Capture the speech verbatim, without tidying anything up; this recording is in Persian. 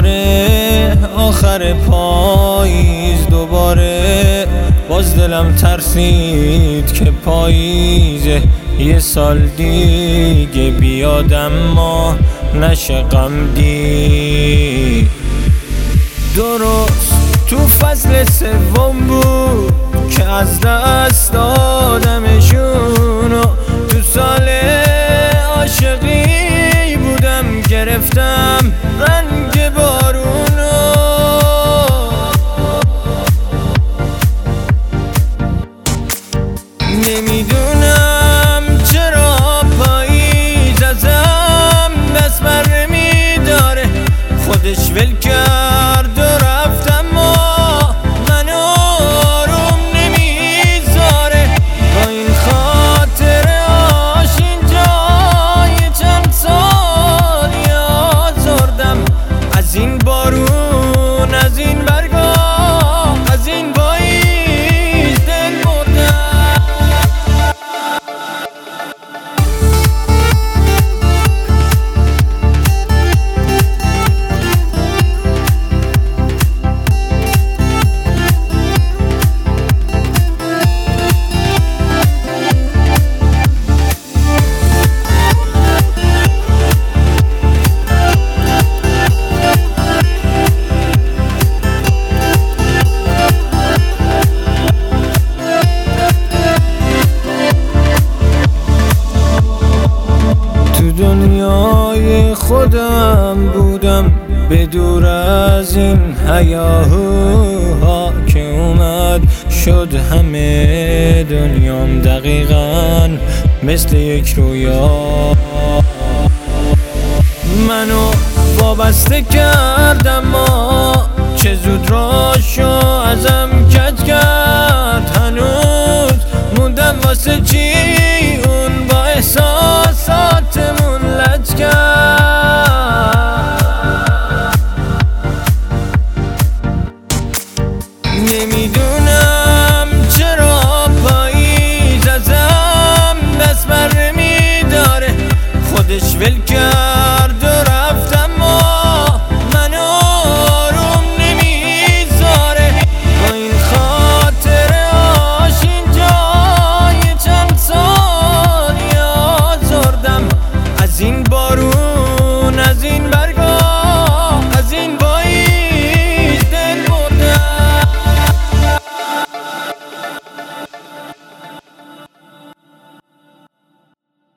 دوباره آخر پاییز، دوباره باز دلم ترسید که پاییزه یه سال دیگه بیاد اما نشه غم دید. درست تو فصل سوم بود که از دست دادمشونو، تو سال عاشقی بودم گرفتم رنگ بارونو. نمیدونم چرا پاییز ازم دست بر نمیداره، خودش ول کرد و رفت اما منو آروم نمیذاره. با این خاطر آشین جای چند سال آزردم، از این بارون، از این برگا، از این پاییز دل بردم. دنیای خودم بودم به دور از این هیاهوها که اومد شد همه دنیام دقیقاً مثل یک رویا. منو وابسته کرد اما چه زود راشو ازم کج کرد. هنوز موندم واسه چی اون با احساساتمون لج کرد.